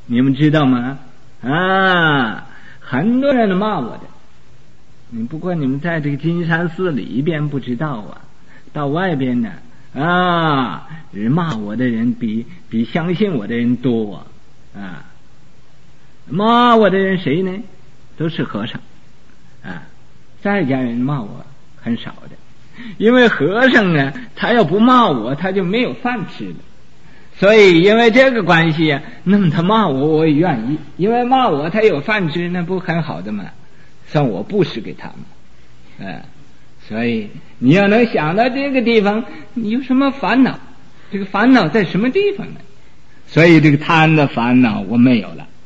你们知道吗？啊，很多人骂我的，不过你们在这个金山寺里边不知道啊，到外边呢骂我的人比相信我的人多啊。骂我的人谁呢？都是和尚啊，在家人骂我很少的，因为和尚呢，他要不骂我，他就没有饭吃了。所以因为这个关系啊，那么他骂我我也愿意，因为骂我他有饭吃，那不很好的吗？算我布施给他们所以你要能想到这个地方，你有什么烦恼？这个烦恼在什么地方呢？所以这个贪的烦恼我没有了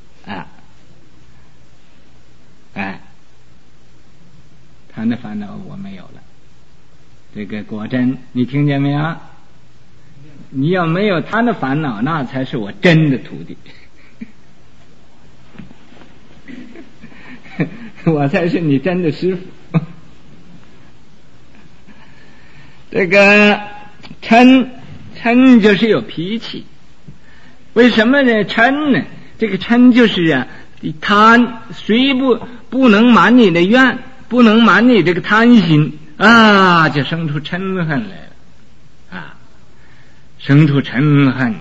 贪的烦恼我没有了。这个果真你听见没有？你要没有贪的烦恼，那才是我真的徒弟我才是你真的师傅这个嗔就是有脾气。为什么呢？嗔呢？这个嗔就是贪，虽不能满你的愿，不能满你这个贪心就生出嗔恨来了生出嗔恨，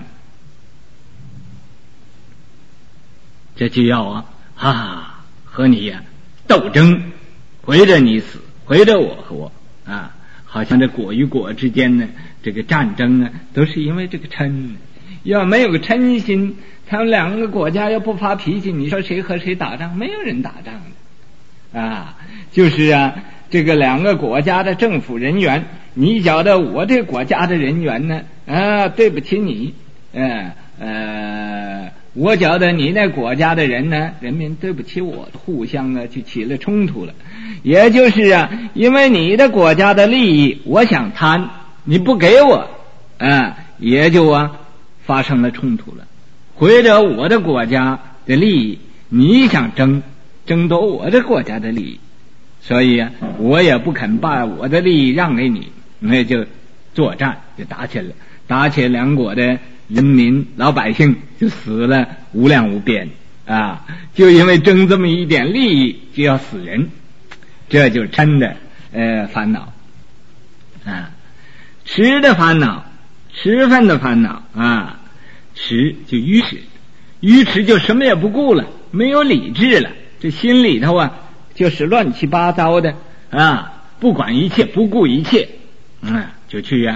这就要和你斗争，回着你死，回着我活好像这果与果之间呢，这个战争都是因为这个嗔。要没有个嗔心，他们两个国家要不发脾气，你说谁和谁打仗？没有人打仗的就是这个两个国家的政府人员，你觉得我这国家的人员呢对不起你我觉得你那国家的人呢，人民对不起我，互相就起了冲突了。也就是因为你的国家的利益我想贪，你不给我也就发生了冲突了。或者我的国家的利益你想争夺我的国家的利益，所以我也不肯把我的利益让给你，那就作战，就打起来了。打起两国的人民老百姓就死了无量无边就因为争这么一点利益就要死人，这就是嗔的烦恼痴的烦恼，痴分的烦恼痴就愚痴，愚痴就什么也不顾了，没有理智了，这心里头就是乱七八糟的不管一切，不顾一切就去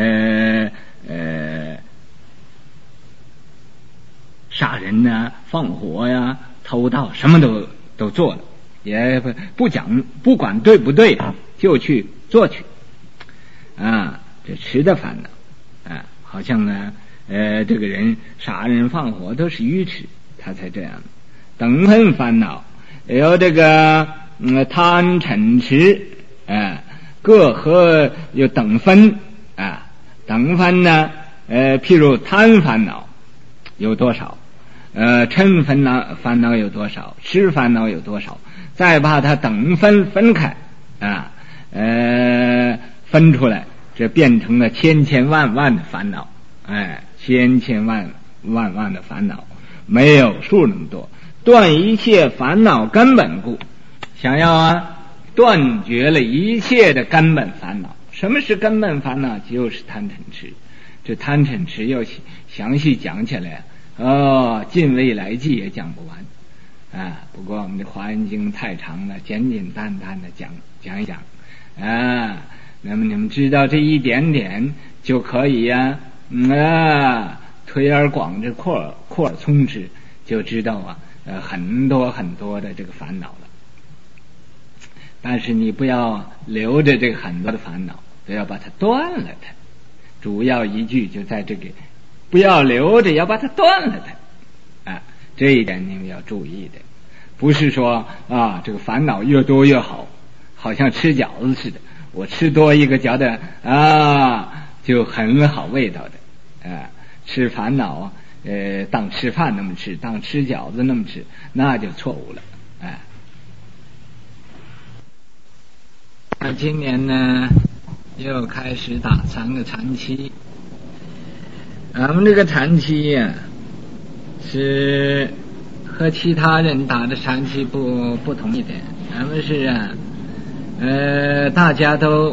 杀人放火偷盗，什么都做了，也不管对不对就去做去这痴的烦恼好像这个人杀人放火都是愚痴，他才这样。等分烦恼有这个贪嗔痴各和有等分等分呢譬如贪烦恼有多少嗔烦恼有多少，痴烦恼有多少，再把它等分开分出来，这变成了千万的烦恼千万的烦恼，没有数那么多。断一切烦恼根本故，想要断绝了一切的根本烦恼。什么是根本烦恼？就是贪嗔痴。这贪嗔痴要详细讲起来尽未来际也讲不完不过我们的华严经太长了，简简单单的讲一讲那么你们知道这一点点就可以推而广之，扩而充之，就知道很多的这个烦恼了。但是你不要留着这个很多的烦恼，都要把它断了它。主要一句就在这个，不要留着，要把它断了它这一点你们要注意的。不是说这个烦恼越多越好，好像吃饺子似的，我吃多一个觉得就很好味道的吃烦恼当吃饭那么吃，当吃饺子那么吃，那就错误了那今年呢又开始打3个禅期。咱们这个禅期是和其他人打的禅期不同一点。咱们是大家都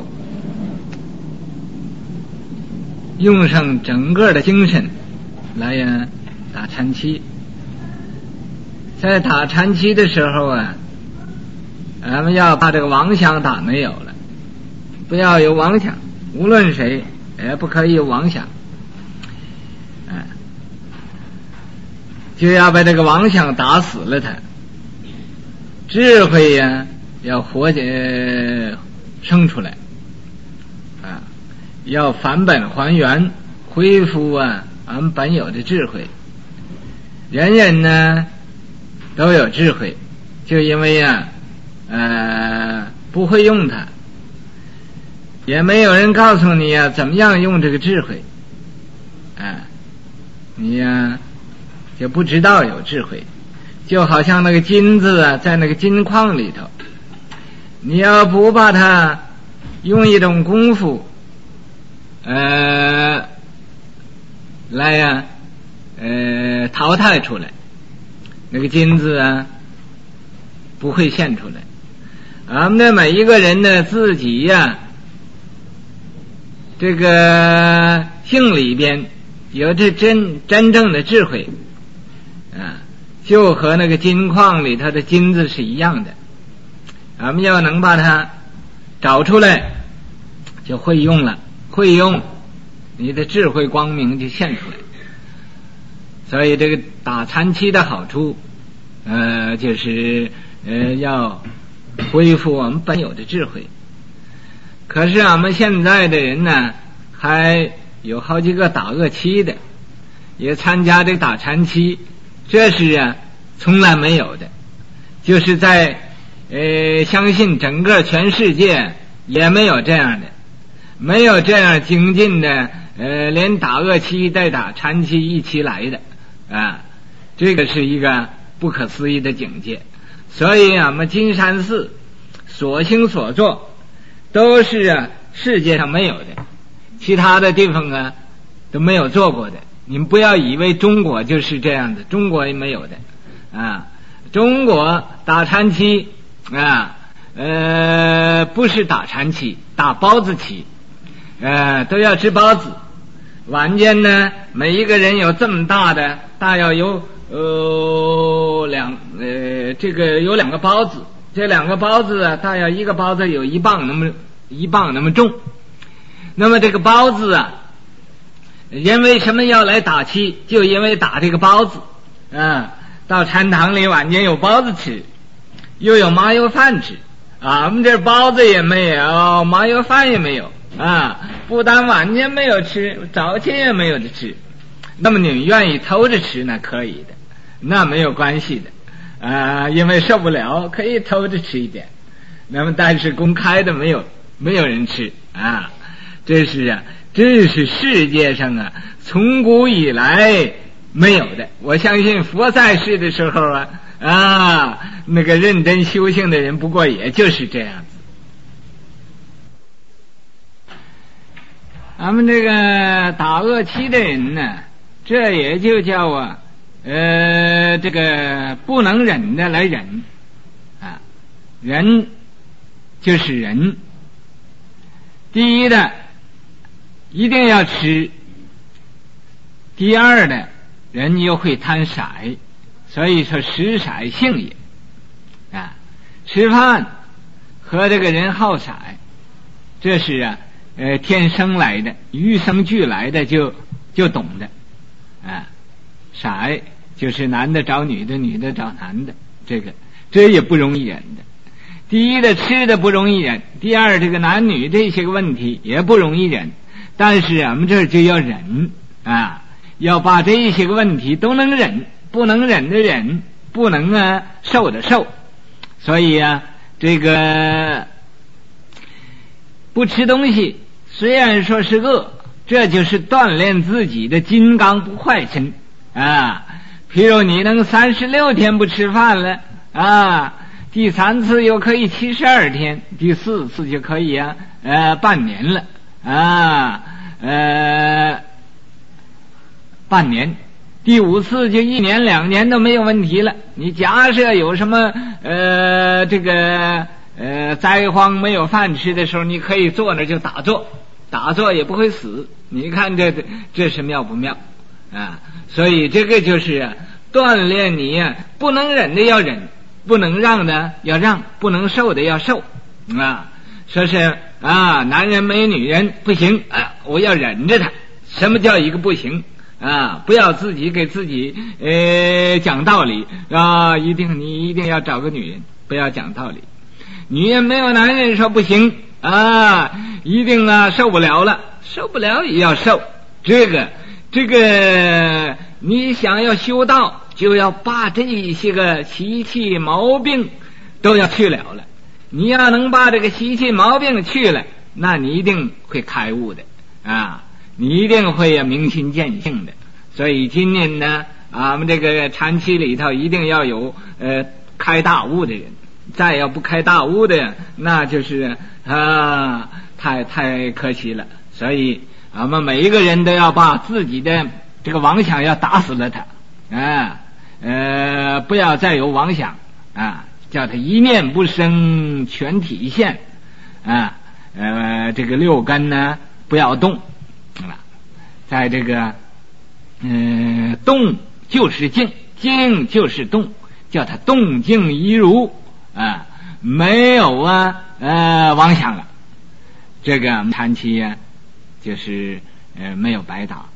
用上整个的精神来打禅期。在打禅期的时候咱们要把这个妄想打没有了，不要有妄想，无论谁也不可以有妄想，就要把这个妄想打死了它。智慧要生出来要返本还原，恢复俺们本有的智慧。人人呢都有智慧，就因为不会用它，也没有人告诉你怎么样用这个智慧，你就不知道有智慧。就好像那个金子在那个金矿里头，你要不把它用一种功夫来淘汰出来，那个金子不会现出来。俺们的每一个人呢，自己这个性里边有这真正的智慧就和那个金矿里头的金子是一样的。俺们要能把它找出来，就会用了，会用你的智慧光明就现出来。所以这个打禅期的好处就是要恢复我们本有的智慧。可是俺们现在的人呢，还有好几个打恶期的，也参加这个打禅期，这是从来没有的。就是在相信整个全世界也没有这样的，没有这样精进的连打恶期带打禅期一起来的这个是一个不可思议的境界。所以俺们金山寺所行所做都是世界上没有的，其他的地方都没有做过的。你们不要以为中国就是这样的，中国也没有的中国打禅期不是打禅期，打包子期都要吃包子。晚间呢，每一个人有这么大的，大要有这个有2个包子，这2个包子大要一个包子有1磅那么重。那么这个包子因为什么要来打七？就因为打这个包子到禅堂里晚间有包子吃，又有麻油饭吃我们这包子也没有，麻油饭也没有不但晚间没有吃，早前也没有的吃。那么你们愿意偷着吃那可以的，那没有关系的因为受不了可以偷着吃一点。那么但是公开的没有人吃这是世界上从古以来没有的。我相信佛在世的时候那个认真修行的人不过也就是这样子。咱们这个打恶期的人呢，这也就叫这个不能忍的来忍忍就是忍。第一的一定要吃，第二的人又会贪色，所以说食色性也吃饭和这个人好色，这是天生来的，与生俱来的，就懂的色就是男的找女的，女的找男的，这也不容易忍的。第一的吃的不容易忍，第二这个男女这些个问题也不容易忍。但是我们这就要忍要把这些个问题都能忍，不能忍的忍，不能受的受。所以这个不吃东西虽然说是饿，这就是锻炼自己的金刚不坏身譬如你能36天不吃饭了第3次又可以72天，第4次就可以半年了半年， 第5次就1年2年都没有问题了。你假设有什么灾荒没有饭吃的时候，你可以坐那就打坐也不会死。你看这是妙不妙啊？所以这个就是锻炼你呀，不能忍的要忍，不能让的要让，不能受的要受啊。说是啊，男人没女人不行啊，我要忍着他。什么叫一个不行啊？不要自己给自己讲道理啊！你一定要找个女人，不要讲道理。女人没有男人说不行啊，一定受不了了，受不了也要受。这个你想要修道，就要把这些个习气毛病都要去了。你要能把这个习气毛病去了，那你一定会开悟的啊！你一定会明心见性的。所以今年呢，我们这个禅期里头一定要有开大悟的人。再要不开大悟的，那就是太可惜了。所以我们每一个人都要把自己的这个妄想要打死了它不要再有妄想叫它一念不生全体现这个6根呢不要动在这个动就是静，静就是动，叫它动静一如没有妄想了。这个禅期就是没有白打。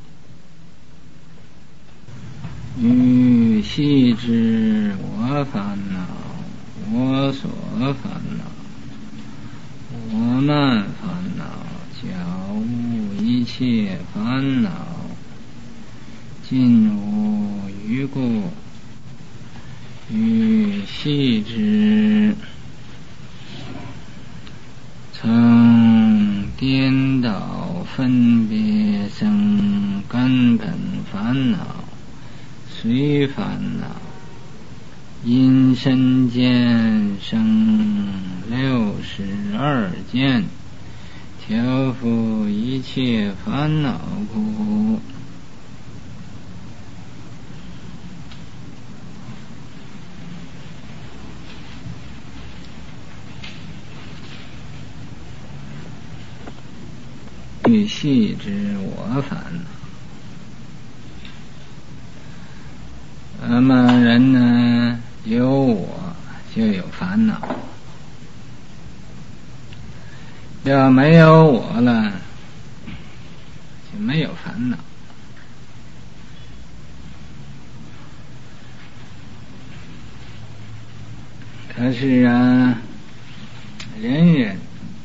欲悉知我烦恼，我所烦恼，我慢烦恼，了悟一切烦恼，尽无余故。欲悉知曾颠倒分别生根本烦恼，随烦恼因身见生62见，调伏一切烦恼故。欲悉知我烦恼，那么人呢，有我就有烦恼，要没有我了就没有烦恼。可是人人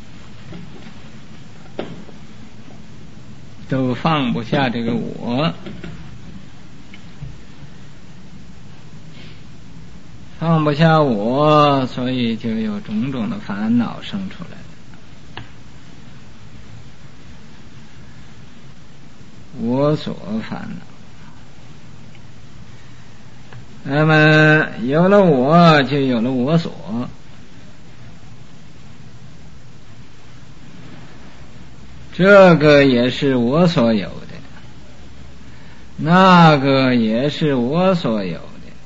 都放不下这个我，放不下我，所以就有种种的烦恼生出来。我所烦恼，那么有了我就有了我所，这个也是我所有的，那个也是我所有的。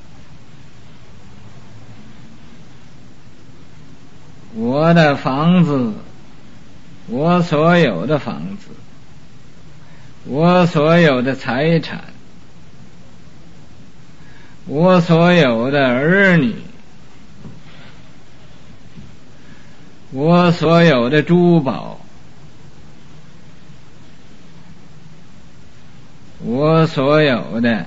我的房子，我所有的房子，我所有的财产，我所有的儿女，我所有的珠宝，我所有的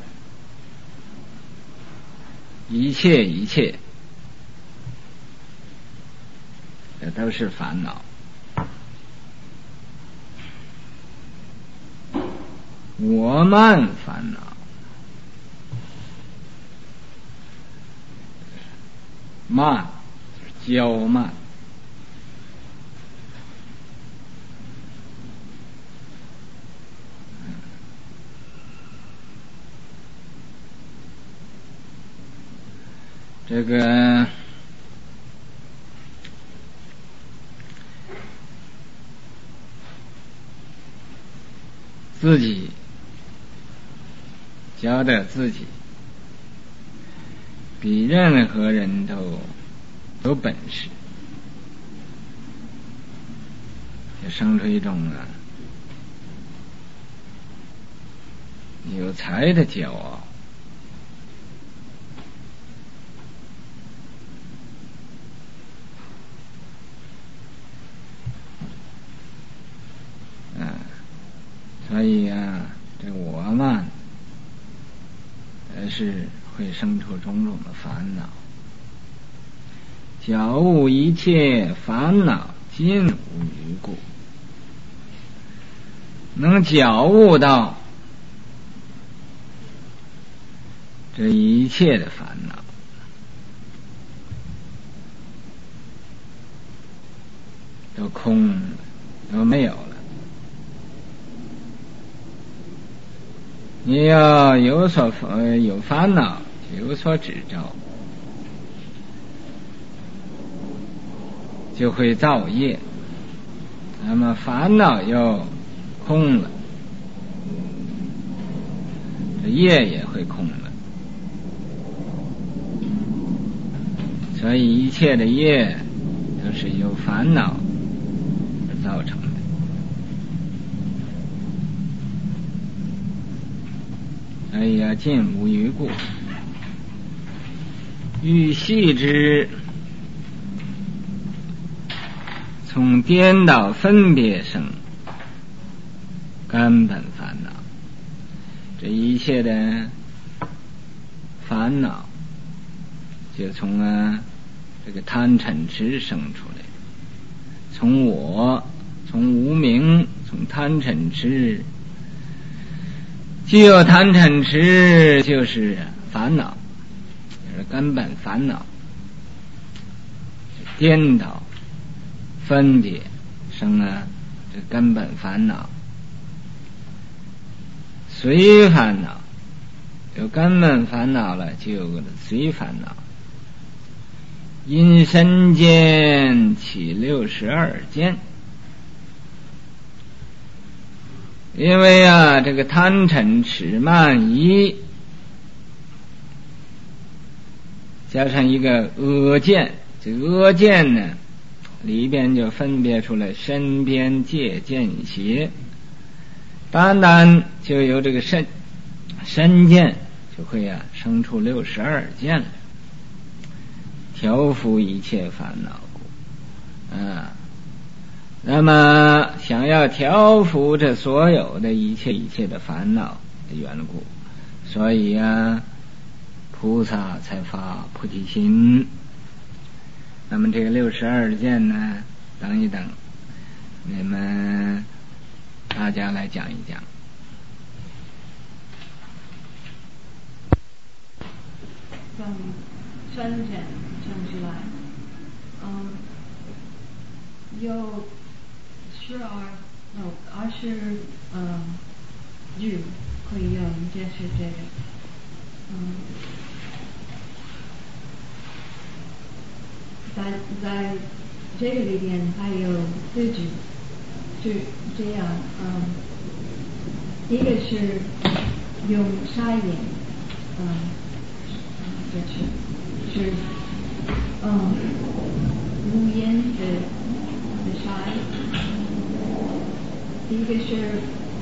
一切一切，这都是烦恼。我慢烦恼，慢就是骄慢，这个自己觉得自己比任何人都有本事，就生出一种有才的骄傲。所以这我们是会生出种种的烦恼。觉悟一切烦恼尽无余故，能觉悟到这一切的烦恼都空了，都没有了。你要有烦恼，就有所执着，就会造业。那么烦恼又空了，这业也会空了。所以一切的业都是由烦恼而造成的。所以尽无余故，欲系之，从颠倒分别生根本烦恼。这一切的烦恼就从这个贪嗔痴生出来，从无明，从贪嗔痴。既有贪嗔痴，就是烦恼，就是根本烦恼，颠倒分别生这根本烦恼。随烦恼，有根本烦恼了，就有个随烦恼。因身见起62见。因为这个贪嗔痴慢疑加上一个恶见，这恶见呢里边就分别出来身边界见邪，单单就有这个身见就会生出62见来，调伏一切烦恼故。那么想要调伏这所有的一切的烦恼的缘故，所以菩萨才发菩提心。那么这个62见呢，等一等，你们大家来讲一讲。 从身见生出来，有20句可以用解释这个。在这个里边还有4句是这样，一个是用沙眼，是无言的沙。第一个是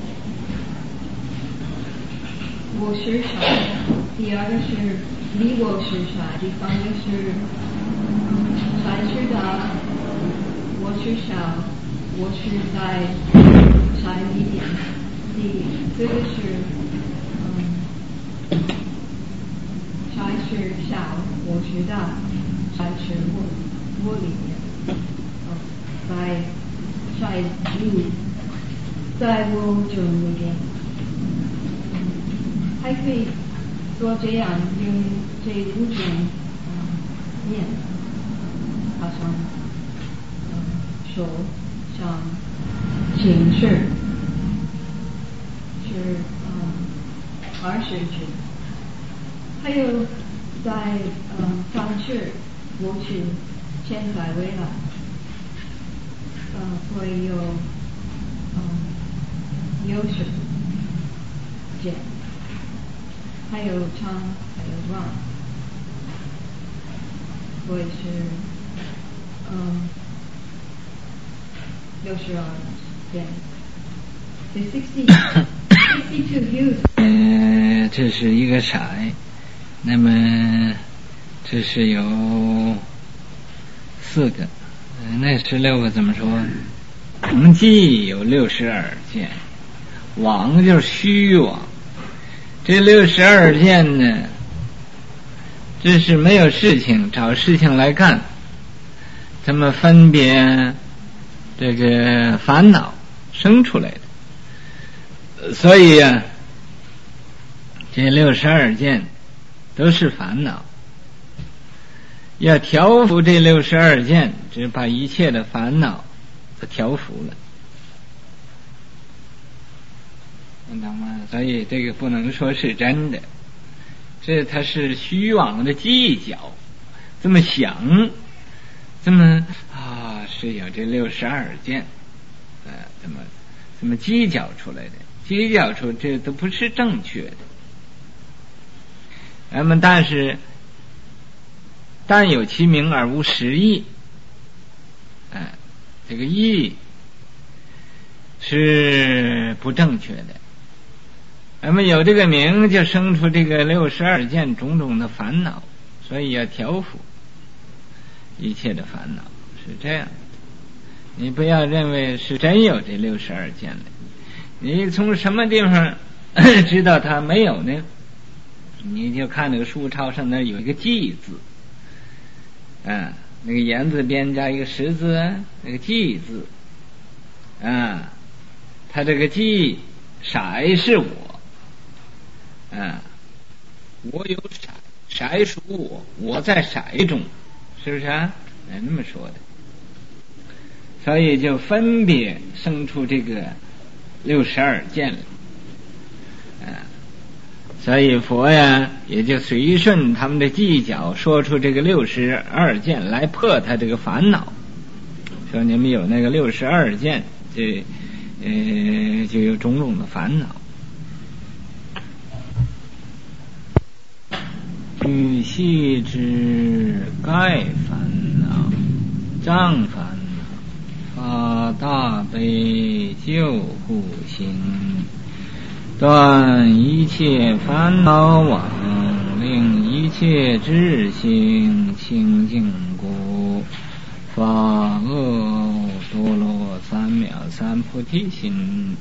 我是沙，第二个是离我是沙，第三个是沙是大，我是小，我是在沙里边。第四个是沙是小，我是大，沙是我里面，在沙里。在我中里边，还可以做这样用这5种念，好像手上形式是20句，还有在方式过去、现在、未来，会有60见， 还有长，还有短，所以是62件。62 views。 这是一个色，那么这是有4个，那16个怎么说？常记有62件，往就是虚往。这62件呢，这是没有事情，找事情来干，这么分别这个烦恼生出来的。所以啊，这62件都是烦恼，要调伏这62件，只把一切的烦恼都调伏了，你懂吗？所以这个不能说是真的，这它是虚妄的计较，这么想，这么是有这62件，这么计较出来的，计较出这都不是正确的。那么但有其名而无实义，这个义是不正确的。那么有这个名，就生出这个62件种种的烦恼，所以要调伏一切的烦恼，是这样。你不要认为是真有这62件的，你从什么地方知道它没有呢？你就看那个书抄上那有一个记字，那个言字边加一个十字，那个记字，它这个记色是我，我有色，色属我，我在色中，是不是啊？那么说的，所以就分别生出这个62件来。所以佛呀，也就随顺他们的计较，说出这个62件来破他这个烦恼。说你们有那个62件，就有种种的烦恼。欲系之盖烦恼，障烦恼，发大悲救护心。断一切烦恼网，令一切智性清净故，发阿多罗三藐三菩提心。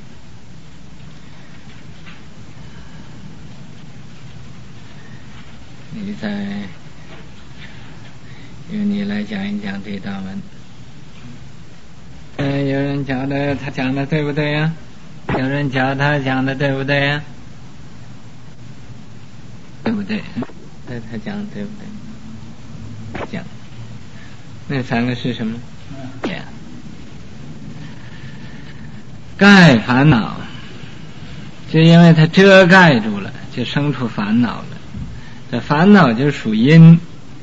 由你来讲一讲这道文。有人讲的，他讲的对不对呀？有人讲他讲的对不对呀？对不对？他讲的对不对？讲那3个是什么？盖烦恼，就因为它遮盖住了，就生出烦恼了。这烦恼就属阴，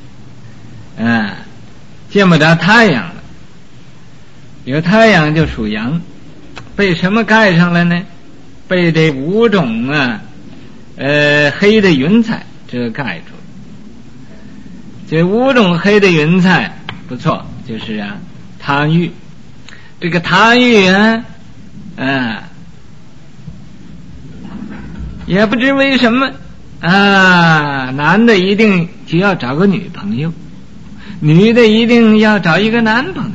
见不着太阳了。有太阳就属阳，被什么盖上了呢？被这5种黑的云彩遮盖住了。这5种黑的云彩不错，就是贪欲。这个贪欲也不知为什么男的一定就要找个女朋友，女的一定要找一个男朋友。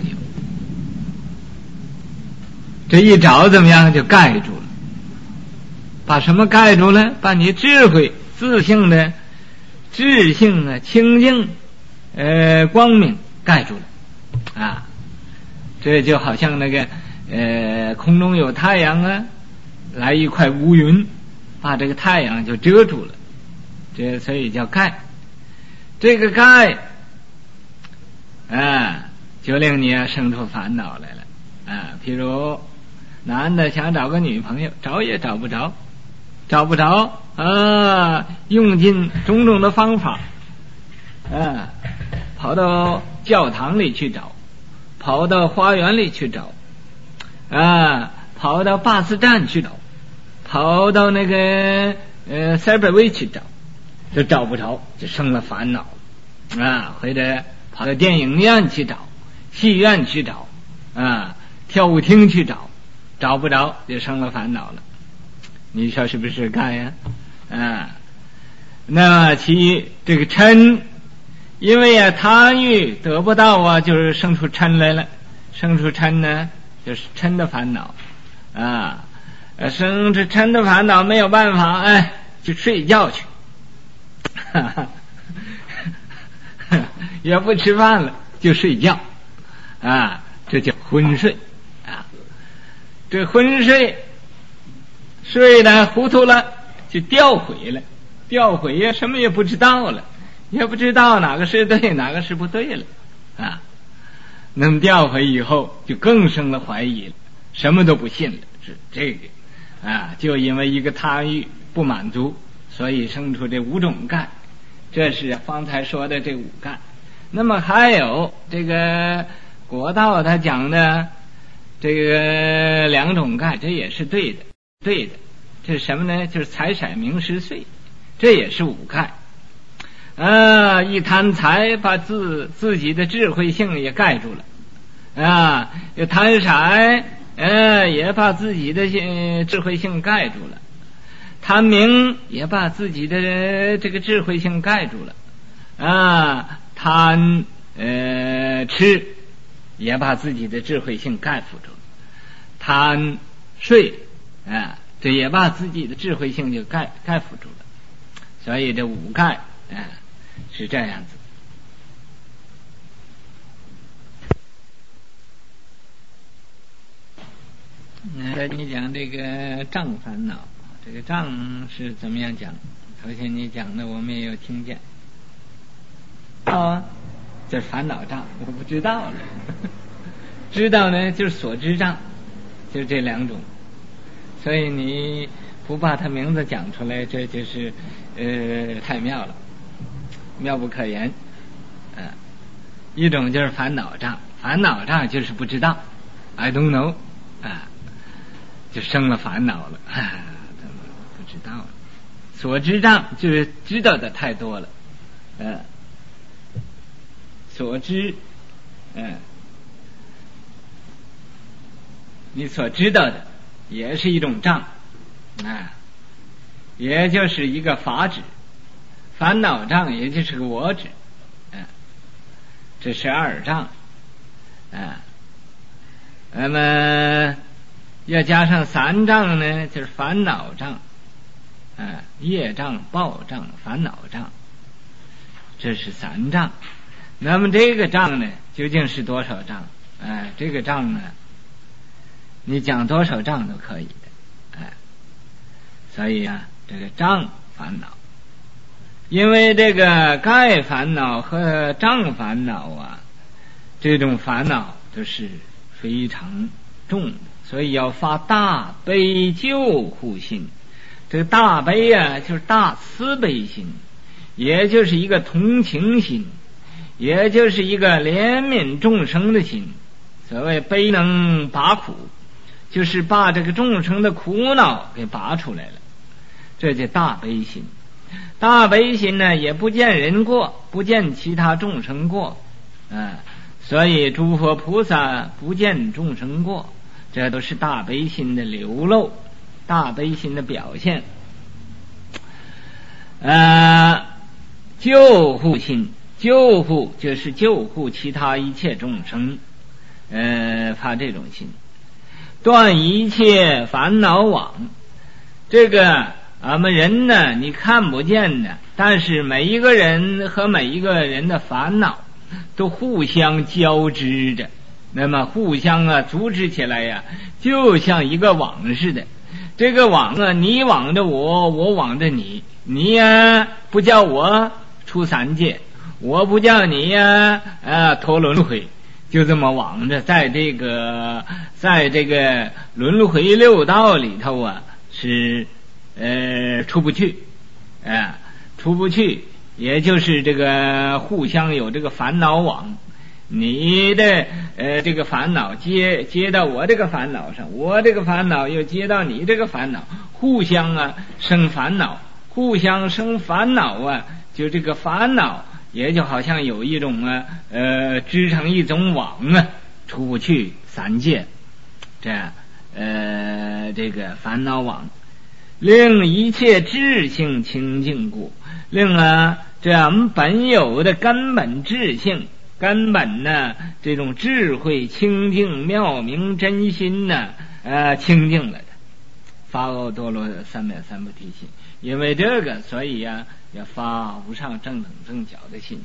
这一找怎么样？就盖住了。把什么盖住了？把你智慧、自性的智性清净光明盖住了这就好像那个空中有太阳来一块乌云，把这个太阳就遮住了，这所以叫盖。这个盖就令你生出烦恼来了譬如男的想找个女朋友，找也找不着，用尽种种的方法跑到教堂里去找，跑到花园里去找跑到巴士站去找，跑到那个塞北威去找就找不着，就生了烦恼啊，或者跑到电影院去找，戏院去找啊，跳舞厅去找，找不着就生了烦恼了。你说是不是该呀？啊，那其这个嗔，因为啊贪欲得不到啊，就是生出嗔来了。生出嗔呢，就是嗔的烦恼啊，生出嗔的烦恼没有办法，哎，就睡觉去，也不吃饭了，就睡觉啊，这叫昏睡啊。这昏睡，睡的糊涂了，就掉悔了，掉悔呀，什么也不知道了，也不知道哪个是对，哪个是不对了啊。那么掉回以后就更生了怀疑了，什么都不信了，是这个啊，就因为一个贪欲不满足，所以生出这五种盖，这是方才说的这五盖。那么还有这个国道他讲的这个两种盖，这也是对的，对的。这是什么呢？就是财色名食睡，这也是五盖啊。一贪财，把自己的智慧性也盖住了啊；又贪色，也把自己的智慧性盖住了；贪名，也把自己的这个智慧性盖住了啊；贪吃，也把自己的智慧性盖覆住了；贪睡啊，这也把自己的智慧性就盖覆住了。所以这五盖是这样子。你讲这个障烦恼，这个障是怎么样讲？头先你讲的我们也有听见啊，这烦恼障我不知道了知道呢就是所知障，就这两种，所以你不把他名字讲出来，这就是太妙了，妙不可言。一种就是烦恼障，烦恼障就是不知道 I don't know 啊，就生了烦恼了不知道了。所知障就是知道的太多了所知你所知道的也是一种障也就是一个法指，烦恼障也就是个我指这是二障那么要加上三障呢，就是烦恼障业障、报障、烦恼障，这是三障。那么这个障呢究竟是多少障？这个障呢你讲多少障都可以的所以这个障烦恼，因为这个盖烦恼和障烦恼这种烦恼都是非常重的，所以要发大悲救护心。这个大悲就是大慈悲心，也就是一个同情心，也就是一个怜悯众生的心。所谓悲能拔苦，就是把这个众生的苦恼给拔出来了，这叫大悲心。大悲心呢也不见人过，不见其他众生过所以诸佛菩萨不见众生过，这都是大悲心的流露，大悲心的表现救护心，救护就是救护其他一切众生发这种心。断一切烦恼网，这个俺们人呢你看不见的，但是每一个人和每一个人的烦恼都互相交织着，那么互相组织起来就像一个网似的。这个网你网着我，我网着你，你不叫我出三界，我不叫你脱轮回，就这么网着，在这个轮回六道里头是出不去出不去，也就是这个互相有这个烦恼网，你的这个烦恼接到我这个烦恼上，我这个烦恼又接到你这个烦恼，互相生烦恼， 互相生烦恼啊，就这个烦恼也就好像有一种织成一种网啊，出不去三界，这个烦恼网，令一切智性清净故，令这我们本有的根本智性，根本呢这种智慧清净妙明真心呢清净了的，发阿多罗三藐三菩提心。因为这个，所以要发无上正等正觉的心。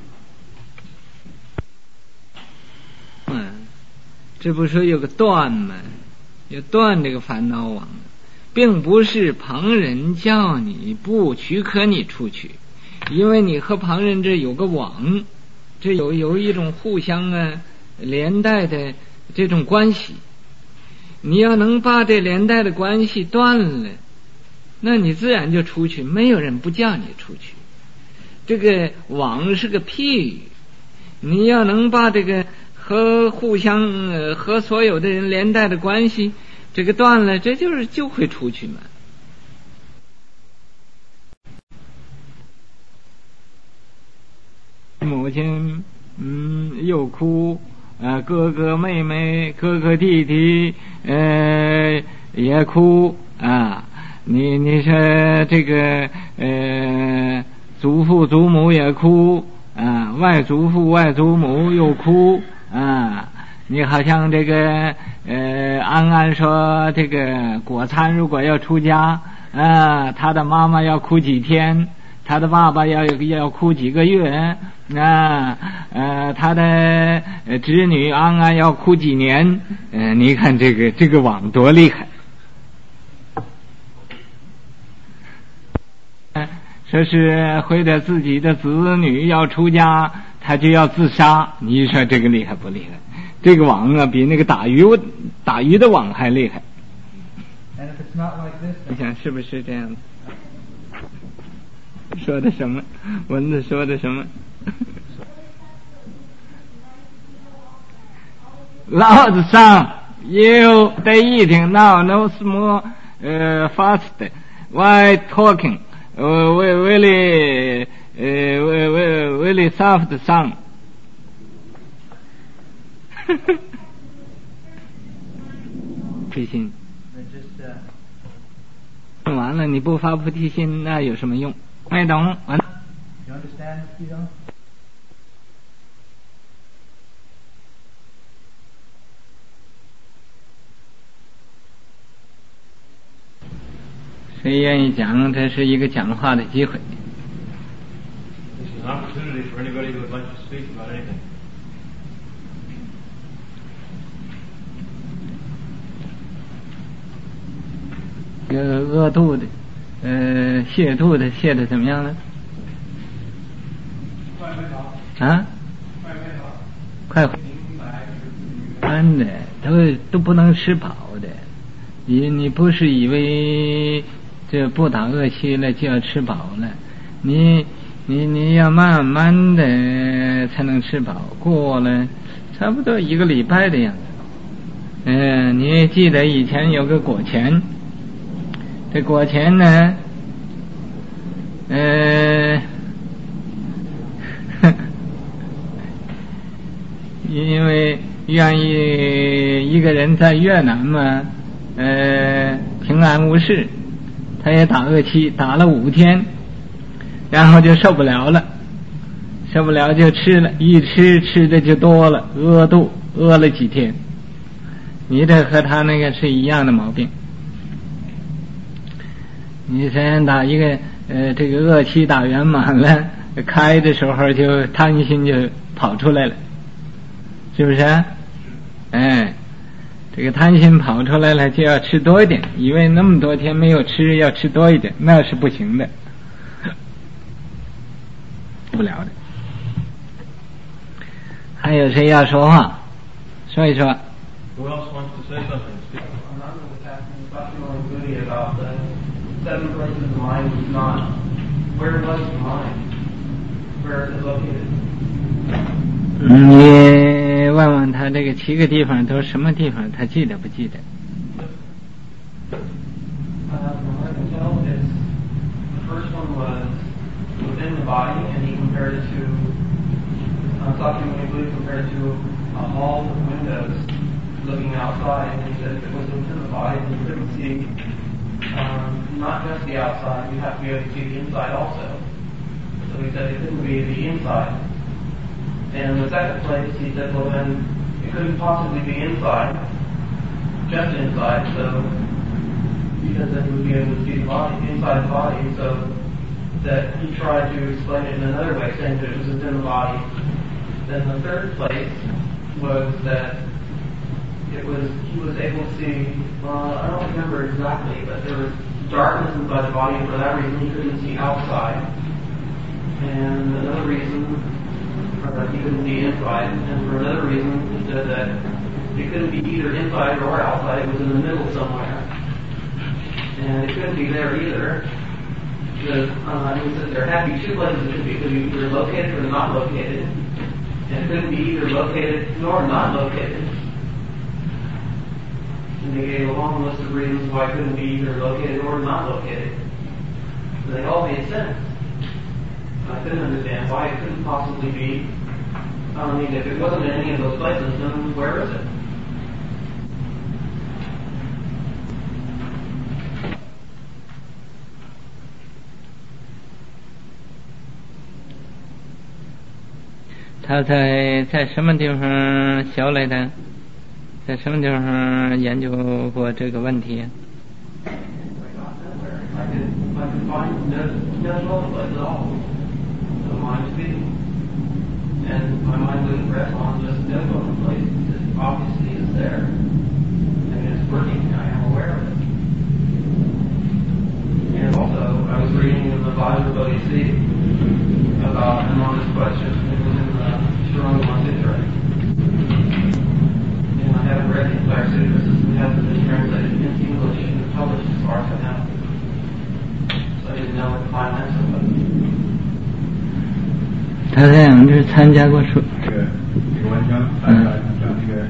这不说有个断吗？要断这个烦恼网，并不是旁人叫你不许可你出去，因为你和旁人这有个网，这有一种互相连带的这种关系。你要能把这连带的关系断了，那你自然就出去，没有人不叫你出去。这个网是个譬喻，你要能把这个和互相和所有的人连带的关系这个断了，这就会出去嘛。母亲又哭，哥哥妹妹哥哥弟弟也哭啊。你说这个祖父祖母也哭啊，外祖父外祖母又哭啊。你好像这个安安说这个果餐如果要出家他的妈妈要哭几天，他的爸爸要哭几个月他的侄女安安要哭几年你看这个网多厉害。说是为了自己的子女要出家，他就要自杀，你说这个厉害不厉害？这个网啊，比那个打鱼的网还厉害。你想是不是这样子？说的什么？蚊子说的什么？老子上 You they eating now no more fast why talking really soft song 菩提心完了你不发菩提心那有什么用？没懂完了。谁愿意讲？这是一个讲话的机会。饿肚的，泻肚的，泻的怎么样了？快回安的都不能吃饱的。你不是以为这不打饿气了就要吃饱了？你要慢慢的才能吃饱，过了差不多1个礼拜的样子。你记得以前有个果钱，这果钱呢，因为愿意一个人在越南嘛，平安无事，他也打饿气，打了5天，然后就受不了了就吃了，一吃的就多了，饿肚饿了几天。你这和他那个是一样的毛病。你先打一个这个饿气打圆满了，开的时候就贪心就跑出来了，是不是？这个贪心跑出来了就要吃多一点，以为那么多天没有吃要吃多一点，那是不行的，不了的。还有谁要说话？说一说。 Who else wants to say something? Ananda was asking a question on Goody about the 7 places the mind was not. Where was the mind? Where is it located? 你问问他这个7个地方都是什么地方，他记得不记得？ From what I can tell, it's the first the body, and he compared it to, Sakya Muni Buddha compared it to a hall with windows looking outside, and he said if it was within the body, then you couldn't see not just the outside, you have to be able to see the inside also. So he said it couldn't be the inside. And in the second place, he said, well then, it couldn't possibly be inside, just inside, so, because then you would be able to see the body, inside the body, so that he tried to explain it in another way, saying that it was within the body. Then the third place was that he was able to see, I don't remember exactly, but there was darkness inside the body, and for that reason he couldn't see outside. And another reason, he couldn't be inside, and for another reason, he said that it couldn't be either inside or outside, it was in the middle somewhere. And it couldn't be there either, because he said there had to be two places it could be either located or not located, and it couldn't be either located nor not located. And they gave a long list of reasons why it couldn't be either located or not located. And they all made sense. I couldn't understand why it couldn't possibly be. I mean, if it wasn't in any of those places, then where is it? 他在什么地方学来的？在什么地方研究过这个问题？ And my mind wouldn't rest on just no one place because it obviously is there. And it's working, and I am aware of it. And also, I was reading in the Vajra Bodhisi about Ananda's question. It was in the Shuranga Sutra. And I haven't read the entire sutra since it hasn't been translated into English and published as far as I know. So I didn't know what the final answer was. 他在我们这参加过书。 这个文章讲这个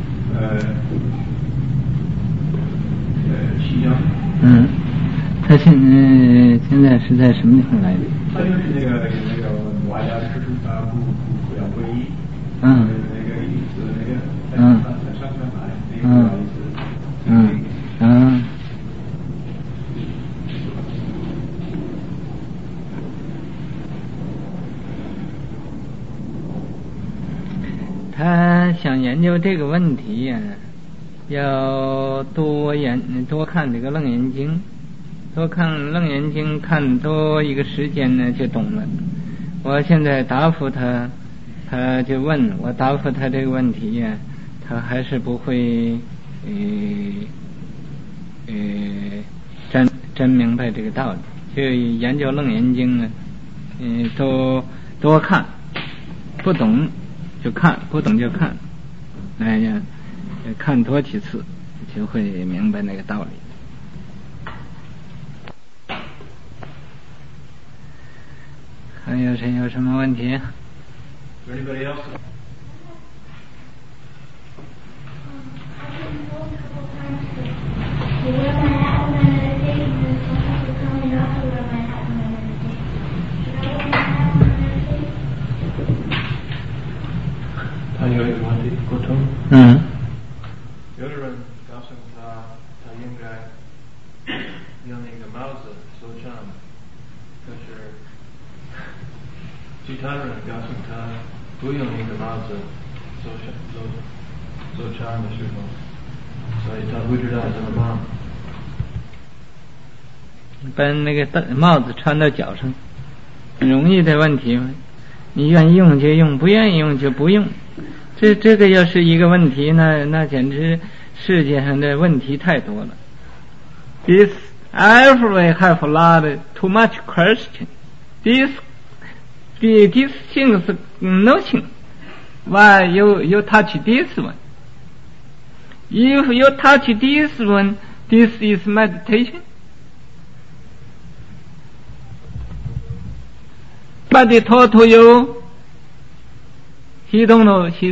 西江。 他现在是在什么地方来的？ 他就是那个瓦家师不要皈依。那个意思在上面买那个意思。他想研究这个问题呀，要多看这个《楞严经》，多看《楞严经》，看多一个时间呢就懂了。我现在答复他，他就问我答复他这个问题呀，他还是不会真明白这个道理。就研究《楞严经》呢，多看，不懂就看，不懂就看，哎呀，看多几次就会明白那个道理。还有谁有什么问题？ Anybody else? Han gör ju vad det går tom. 有的人告诉他应该用那个帽子做账，可是其他人告诉他不用那个帽子做账的时候，所以他不知道怎么办。 把那个帽子穿到脚上，很容易的问题嘛。你愿意用就用，不愿意用就不用。这个要是一个问题，那简直世界上的问题太多了。This everybody have a lot too much question. These things nothing. Why you touch this one? If you touch this one, this is meditation. But he taught to you, he don't know his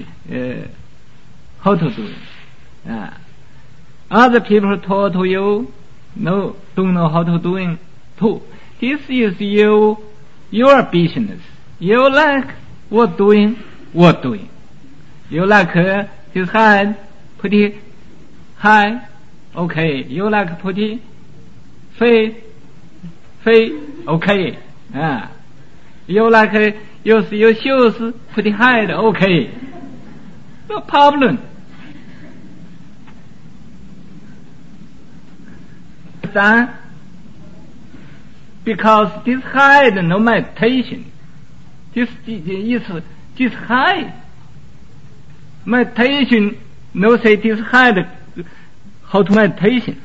how to do it. Other people taught to you, don't know how to do it too. This is you your business. You like what doing? What doing? You like his head put it high? Okay. You like put it face? Okay. You like use your shoes put it high? Okay. No problem. Because this hide no meditation. This hide meditation no say this hide how to meditation.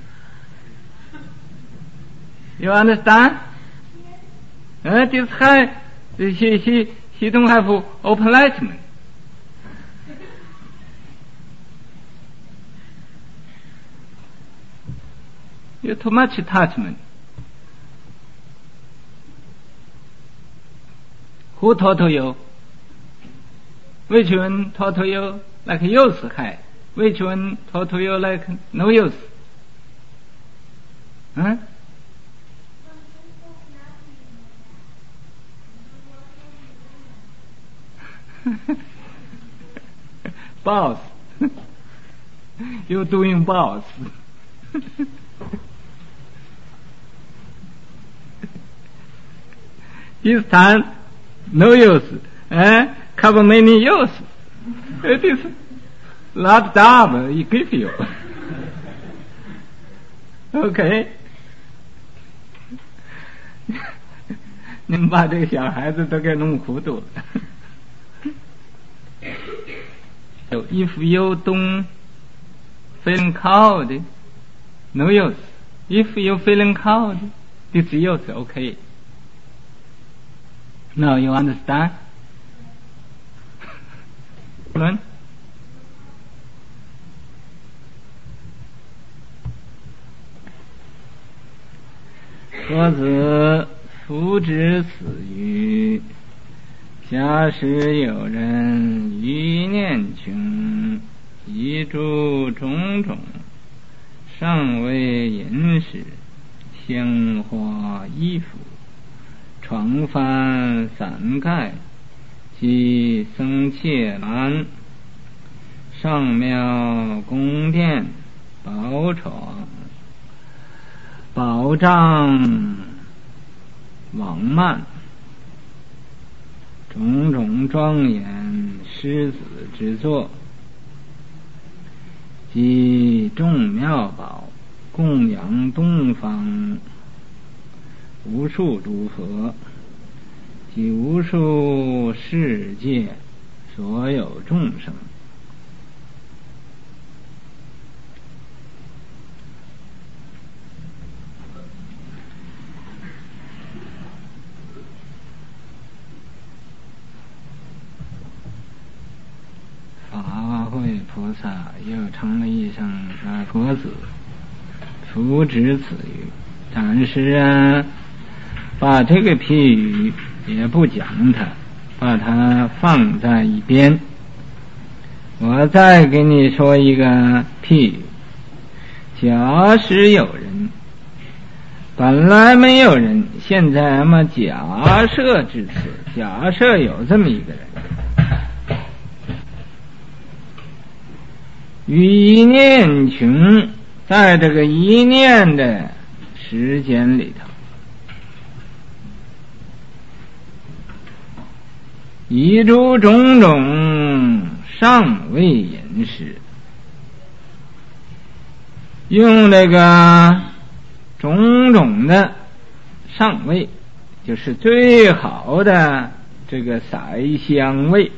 You understand? This hide she don't have open enlightenment. You too much attachment. Who taught you? Which one taught you like use high? Which one taught you like no use? Boss. You doing boss. This time no use, cover many use. It is lot job he give you. Okay. 你们把这个小孩子都给弄糊涂了。So if you don't feeling cold, no use. If you feeling cold, this use okay. Now you understand? 何子夫之此语，假使有人欲念穷，遗诸种种，尚未饮食，香花衣服，床幡伞盖，及僧伽蓝，上庙宫殿，宝床，宝帐，王幔，种种庄严狮子之作，及众妙宝，供养东方无数诸佛，及无数世界所有众生。法会菩萨又称了一声佛子，扶植此语。但是把这个譬喻也不讲它，把它放在一边。我再给你说一个譬喻，假使有人，本来没有人，现在假设至此，假设有这么一个人，于一念穷，在这个一念的时间里头，遗诸种种，尚未饮食，用这个种种的上味，就是最好的这个色香味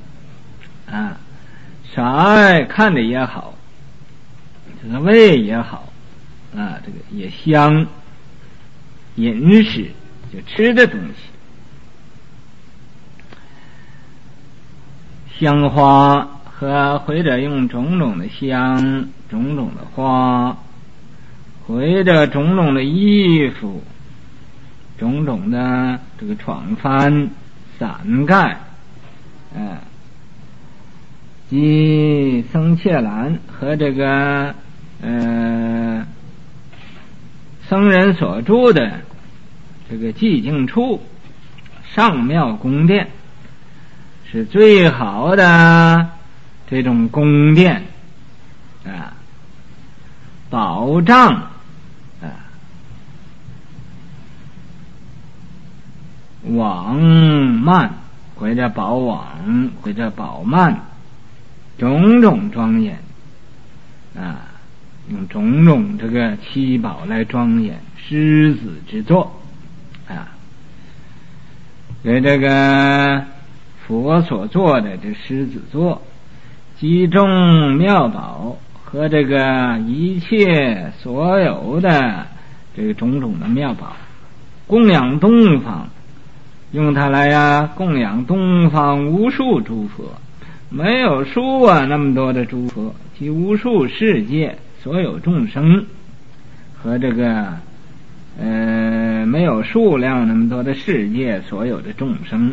色看着也好，这个味也好这个也香，饮食就吃的东西，香花和或者用种种的香，种种的花，或者种种的衣服，种种的这个床幡伞盖及僧伽蓝和这个僧人所住的这个寂静处， 上妙宫殿，是最好的这种宫殿啊，宝藏啊，网幔或者宝网或者宝幔，种种庄严啊，用种种这个七宝来庄严狮子之作啊，给这个佛所做的这狮子座，集中妙宝和这个一切所有的这个种种的妙宝，供养东方，用它来供养东方无数诸佛，没有数啊那么多的诸佛，及无数世界所有众生，和这个没有数量那么多的世界所有的众生。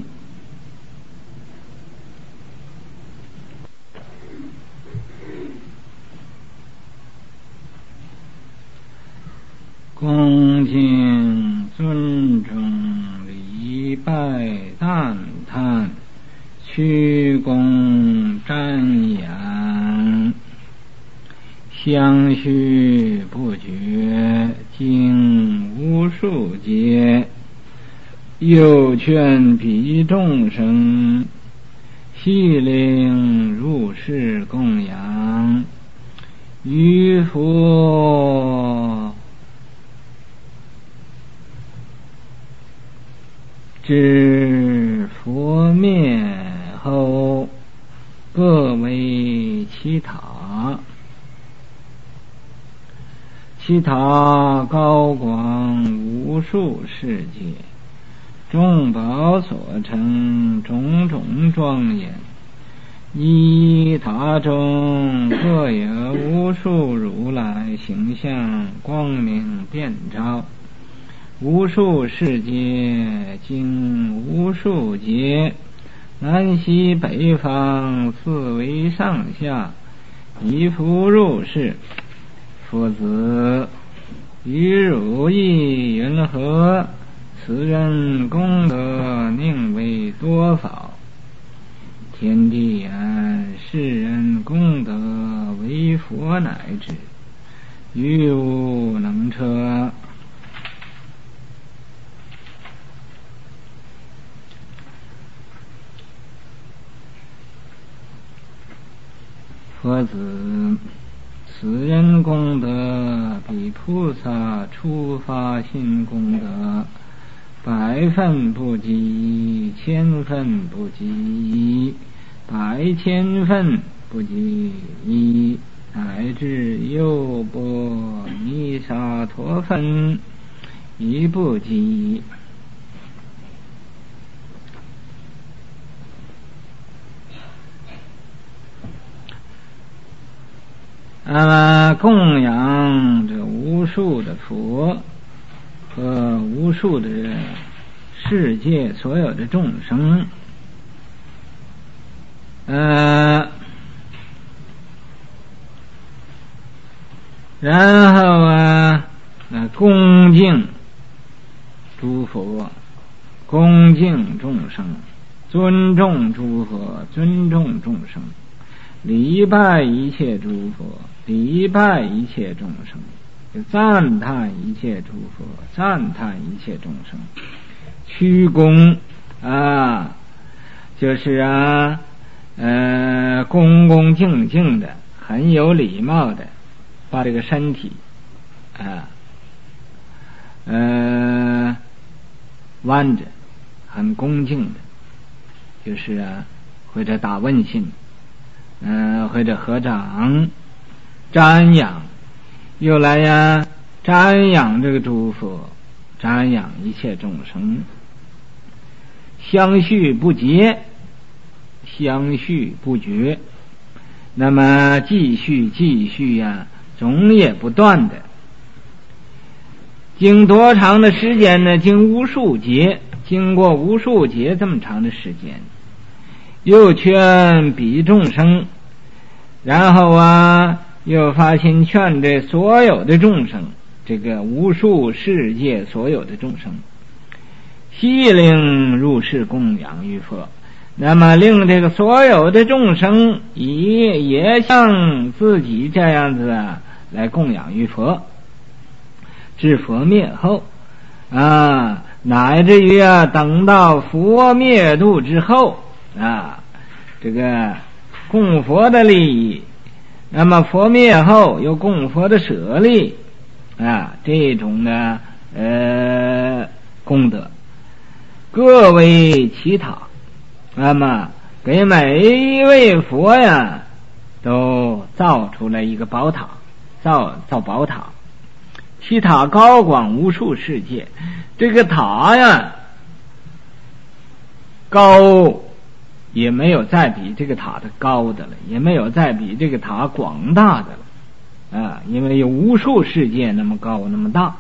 恭敬尊重礼拜赞叹，屈躬瞻仰，相续不绝，经无数劫，又劝彼众生，悉令入世供养，于佛至佛灭后，各为其塔，其塔高广无数世界，众宝所成，种种庄严，一塔中各有无数如来形象，光明遍照，无数世界，经无数劫，南西北方四维上下，一复入世，佛子于汝意云何？此人功德宁为多少？天地言，世人功德为佛乃至，于无能测。佛子，此人功德比菩萨初发心功德100分不及，1000分不及，100千分不及，乃至优波尼沙陀分亦不及。供养这无数的佛和无数的世界所有的众生，然后恭敬诸佛，恭敬众生，尊重诸佛，尊重众生，礼拜一切诸佛，礼拜一切众生，赞叹一切诸佛，赞叹一切众生，屈躬就是恭恭敬敬的，很有礼貌的，把这个身体弯着，很恭敬的，就是或者打问心，或者合掌瞻仰，又来瞻仰这个诸佛，瞻仰一切众生，相续不竭，相续不绝，那么继续总也不断的。经多长的时间呢？经无数劫，经过无数劫这么长的时间，又劝彼众生，然后又发心劝这所有的众生，这个无数世界所有的众生， 悉令入世供养于佛。那么令这个所有的众生也像自己这样子来供养于佛，至佛灭后乃至于等到佛灭度之后这个供佛的利益，那么佛灭后又供佛的舍利这种的功德各为其塔。那么给每一位佛都造出了一个宝塔，造宝塔，其塔高广无数世界。这个塔高也没有再比这个塔的高的了，也没有再比这个塔广大的了因为有无数世界那么高那么大。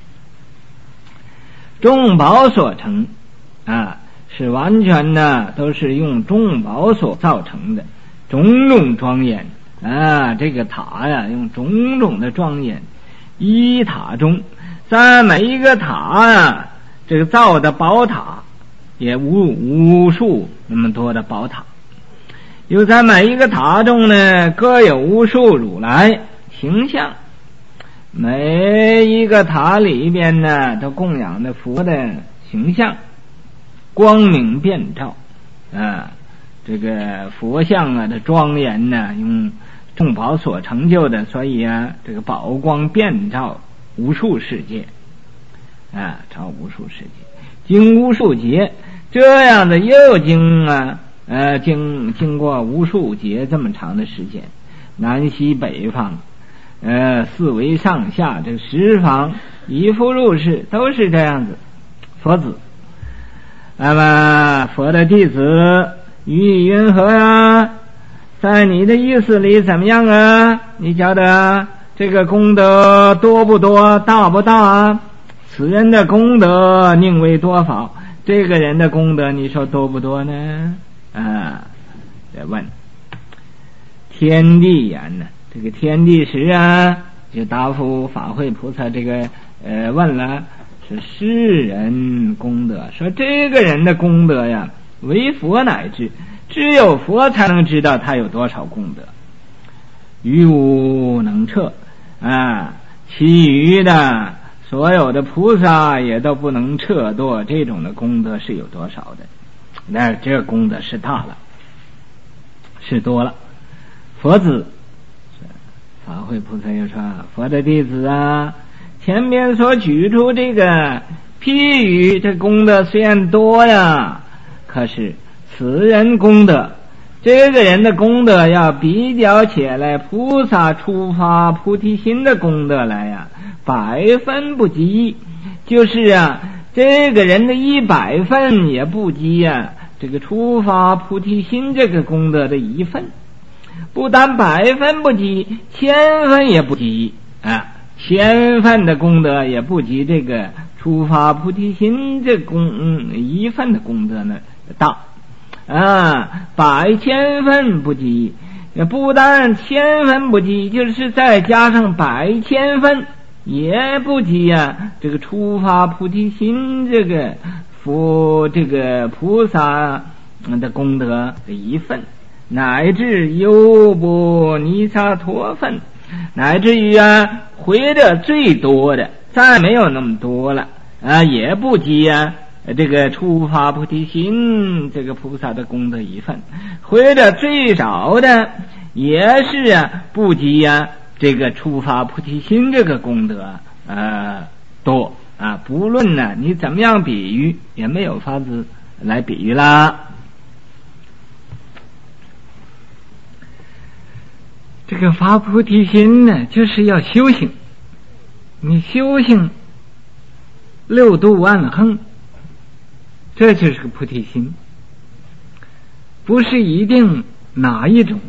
众宝所成是完全都是用众宝所造成的，种种庄严这个塔用种种的庄严。一塔中，在每一个塔这个造的宝塔也无数那么多的宝塔，又在每一个塔中各有无数如来形象。每一个塔里边都供养的佛的形象，光明遍照这个佛像的庄严用众宝所成就的，所以这个宝光遍照无数世界照无数世界，经无数劫，这样的又经过无数劫这么长的时间，南西北方四维上下这十方一复入世都是这样子佛子。那么佛的弟子予以云何在你的意思里怎么样你觉得这个功德多不多，大不大此人的功德宁为多少，这个人的功德你说多不多呢再问天地言这个天地时就答复法会菩萨这个问了，是世人功德，说这个人的功德为佛乃知，只有佛才能知道他有多少功德，于无能测其余的所有的菩萨也都不能测度这种的功德是有多少的。那这个功德是大了，是多了。佛子法会菩萨又说，佛的弟子前面所举出这个譬喻，这功德虽然多可是此人功德，这个人的功德要比较起来菩萨出发菩提心的功德来百分不及，就是这个人的100分也不及这个出发菩提心这个功德的1分，不但100分不及，1000分也不及1000分的功德也不及这个出发菩提心这1分的功德大100,000分不及，不但1000分不及，就是再加上100,000分也不及这个出发菩提心这个这个菩萨的功德的1分，乃至优波尼萨陀分，乃至于回的最多的再没有那么多了也不及这个出发菩提心这个菩萨的功德1分，回的最少的也是不及这个出发菩提心这个功德多不论你怎么样比喻也没有法子来比喻啦。这个发菩提心就是要修行，你修行6度万恒，这就是个菩提心，不是一定哪一种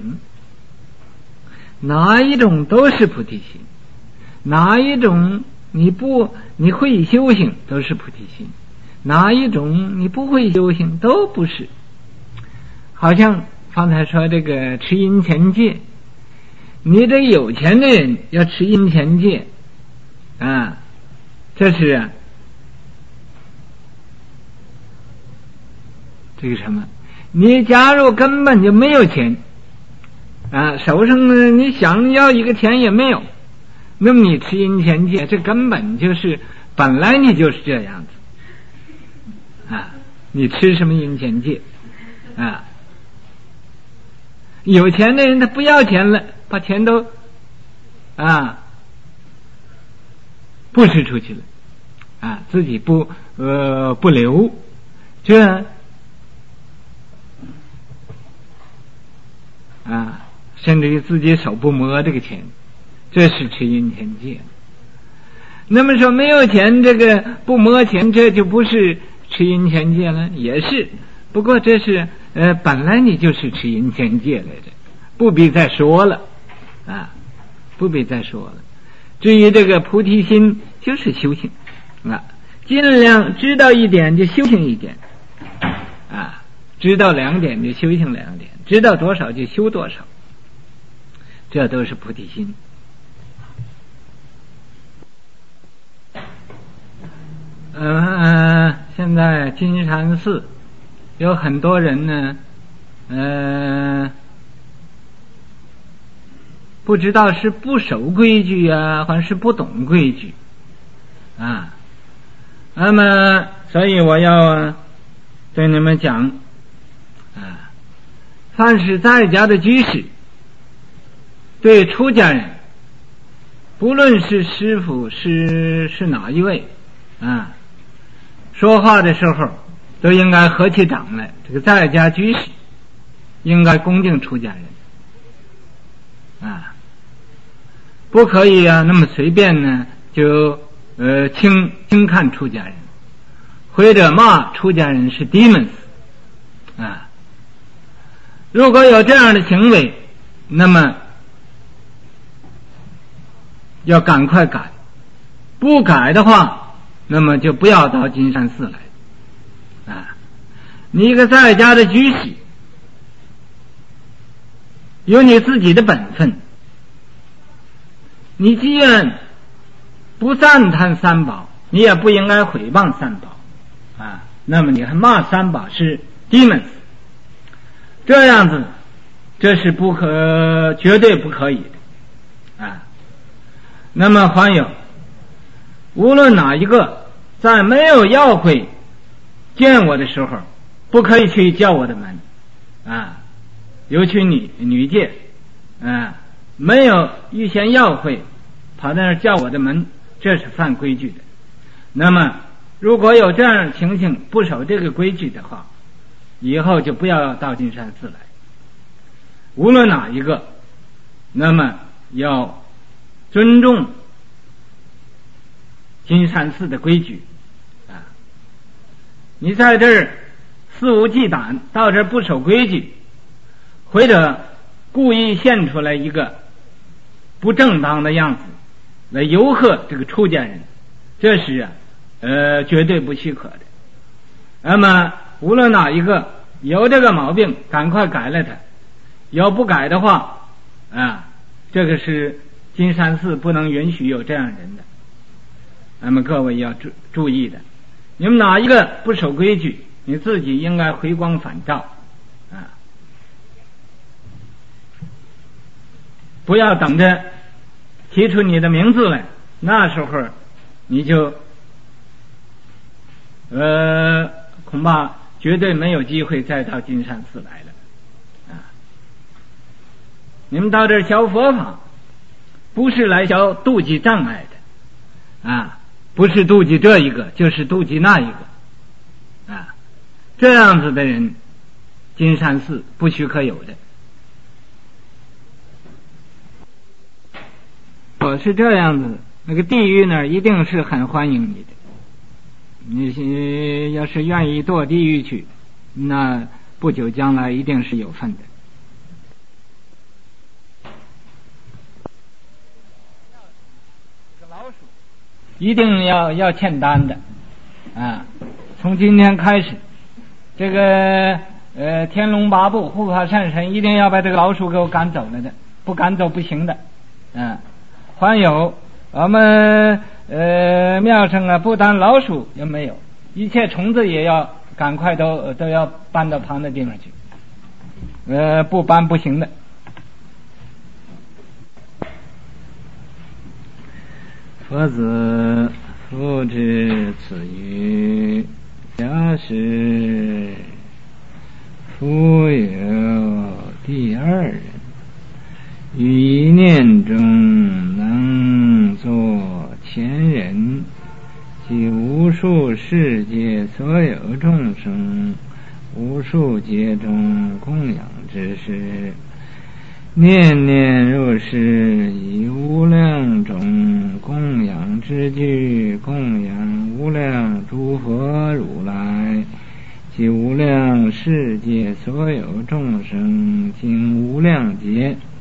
都是菩提心，哪一种你会修行都是菩提心，哪一种你不会修行都不是。好像方才说这个持阴钱戒，你这有钱的人要持阴钱戒这是这个什么？你假如根本就没有钱啊，手上呢你想要一个钱也没有，那么你吃阴钱戒，这根本就是本来你就是这样子啊，你吃什么阴钱戒啊？有钱的人他不要钱了，把钱都布施出去了啊，自己不留，这甚至于自己手不摸这个钱，这是吃阴钱戒。那么说没有钱，这个不摸钱，这就不是吃阴钱戒了，也是。不过这是本来你就是吃阴钱戒来着，不必再说了啊，不必再说了。至于这个菩提心，就是修行啊，尽量知道一点就修行一点啊，知道2点就修行2点，知道多少就修多少，这都是菩提心。现在金山寺有很多人呢，不知道是不守规矩啊，还是不懂规矩啊。那么，所以我要对你们讲啊，凡是在家的居士，对出家人，不论是师父是哪一位啊，说话的时候都应该合起掌来。这个在家居士应该恭敬出家人啊，不可以那么随便呢就轻看出家人，或者骂出家人是 demons 啊。如果有这样的行为，那么要赶快改，不改的话，那么就不要到金山寺来啊。你一个在家的居士，有你自己的本分，你既然不赞叹三宝，你也不应该毁谤三宝啊。那么你还骂三宝是 demons， 这样子这是绝对不可以的啊。那么还有，无论哪一个在没有要会见我的时候，不可以去叫我的门啊，尤其女戒啊，没有预先要会跑到那儿叫我的门，这是犯规矩的。那么如果有这样的情形，不守这个规矩的话，以后就不要到金山寺来，无论哪一个，那么要尊重金山寺的规矩啊。你在这儿肆无忌惮，到这儿不守规矩，或者故意现出来一个不正当的样子来游吓这个出家人，这是绝对不许可的。那么无论哪一个有这个毛病，赶快改了它，要不改的话啊，这个是金山寺不能允许有这样人的。那么各位要注意的，你们哪一个不守规矩，你自己应该回光返照啊，不要等着提出你的名字来，那时候你就恐怕绝对没有机会再到金山寺来了啊。你们到这儿学佛法，不是来学妒忌障碍的啊，不是妒忌这一个就是妒忌那一个啊，这样子的人金山寺不许可有的。我是这样子，那个地狱呢一定是很欢迎你的，你要是愿意堕地狱去，那不久将来一定是有份的。这个老鼠一定要欠单的啊！从今天开始，这个天龙八部护法善神一定要把这个老鼠给我赶走了的，不赶走不行的。还有我们庙上不但老鼠也没有，一切虫子也要赶快都要搬到旁的地方去，不搬不行的。 佛子复之此语，假使复有第二人，于一念中能作前人，即无数世界所有众生，无数劫中供养之事，念念入世，以无量种供养之具，供养无量诸佛如来，即无量世界所有众生，经无量劫